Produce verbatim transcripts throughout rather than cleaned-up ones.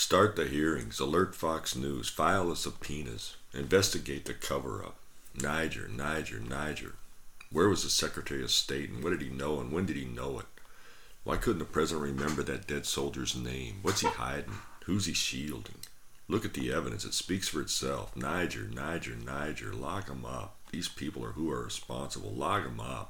Start the hearings, alert Fox News, file the subpoenas, investigate the cover-up. Niger, Niger, Niger. Where was the Secretary of State, and what did he know, and when did he know it? Why couldn't the president remember that dead soldier's name? What's he hiding? Who's he shielding? Look at the evidence. It speaks for itself. Niger, Niger, Niger. Lock 'em up. These people are who are responsible. Lock 'em up.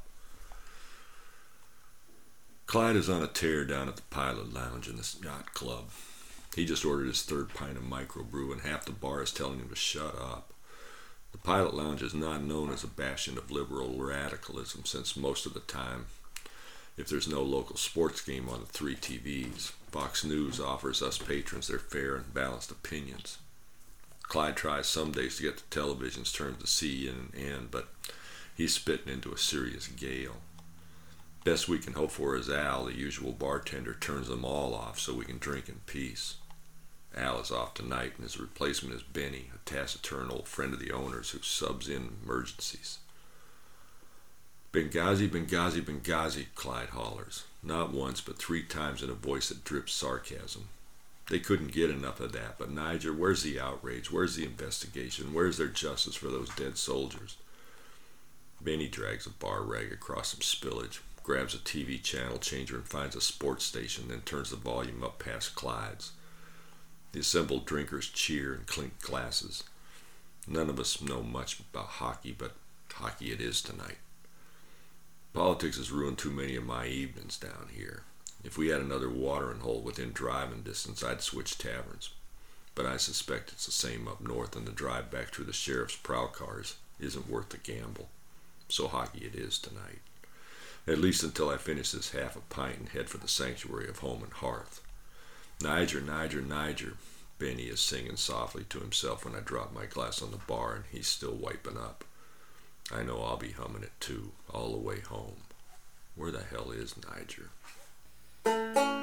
Clyde is on a tear down at the Pilot Lounge in the yacht club. He just ordered his third pint of microbrew, and half the bar is telling him to shut up. The Pilot Lounge is not known as a bastion of liberal radicalism, since most of the time, if there's no local sports game on the three T Vs, Fox News offers us patrons their fair and balanced opinions. Clyde tries some days to get the television's turned to C N N, but he's spitting into a serious gale. Best we can hope for is Al, the usual bartender, turns them all off so we can drink in peace. Al is off tonight, and his replacement is Benny, a taciturn old friend of the owner's who subs in emergencies. Benghazi, Benghazi, Benghazi, Clyde hollers. Not once, but three times in a voice that drips sarcasm. They couldn't get enough of that, but Niger, where's the outrage? Where's the investigation? Where's their justice for those dead soldiers? Benny drags a bar rag across some spillage, grabs a T V channel changer and finds a sports station, then turns the volume up past Clyde's. The assembled drinkers cheer and clink glasses. None of us know much about hockey, but hockey it is tonight. Politics has ruined too many of my evenings down here. If we had another watering hole within driving distance, I'd switch taverns. But I suspect it's the same up north, and the drive back through the sheriff's prowl cars isn't worth the gamble. So hockey it is tonight. At least until I finish this half a pint and head for the sanctuary of home and hearth. Niger, Niger, Niger. Benny is singing softly to himself when I drop my glass on the bar, and he's still wiping up. I know I'll be humming it too, all the way home. Where the hell is Niger?